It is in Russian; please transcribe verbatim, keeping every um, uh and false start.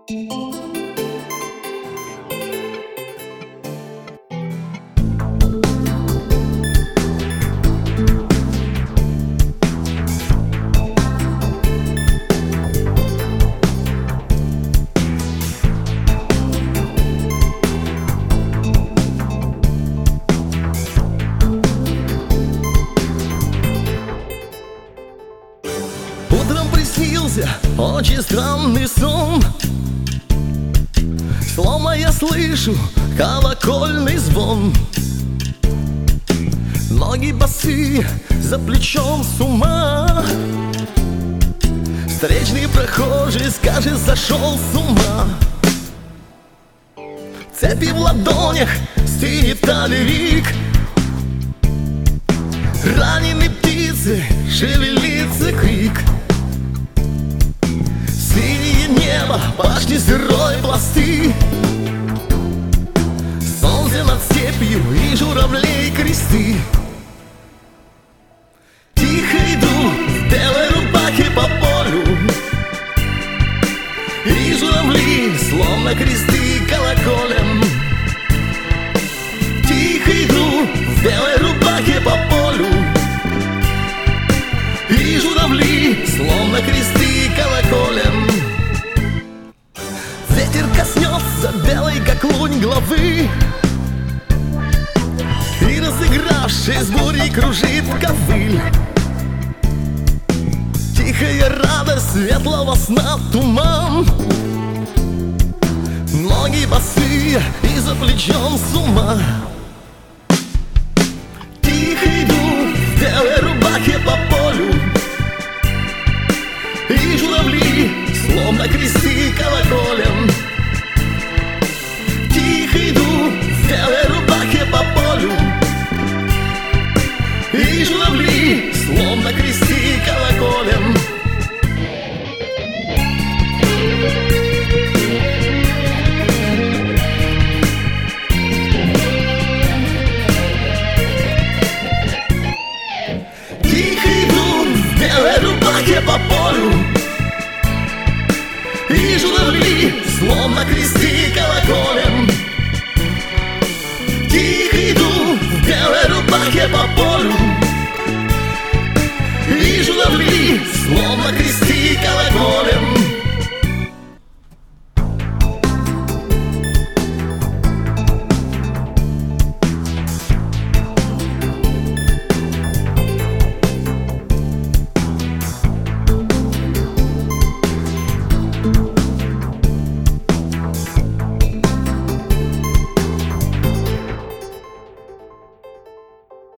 Утром приснился очень странный сон, словно я слышу колокольный звон. Ноги босые, за плечом с ума. Встречный прохожий скажет, сошел с ума. Цепи в ладонях, стынет талерик. Раненые птицы, шевелится крик. Синее небо, башни сырой пласты. Солнце над степью и журавлей кресты. Тихо иду в белой рубахе по полю, и журавли, словно кресты колоколем. Тихо иду в белой рубахе по полю, и журавли, словно кресты колоколем. Ветер коснется белой, как лунь, головы, и, разыгравшись бурей, кружит ковыль. Тихая радость светлого сна туман. Ноги босые и за плечом с ума. Тихо иду в белой рубахе по полю, и журавли, словно кресты колоколем. Тихо иду в белой рубахе по полю, и журавли, словно кресты колоколем. Тихо иду в белой рубахе по полю, и журавли, словно кресты колоколем. Тихо иду в белой рубахе по полю, и журавли, словно кресты колоколем.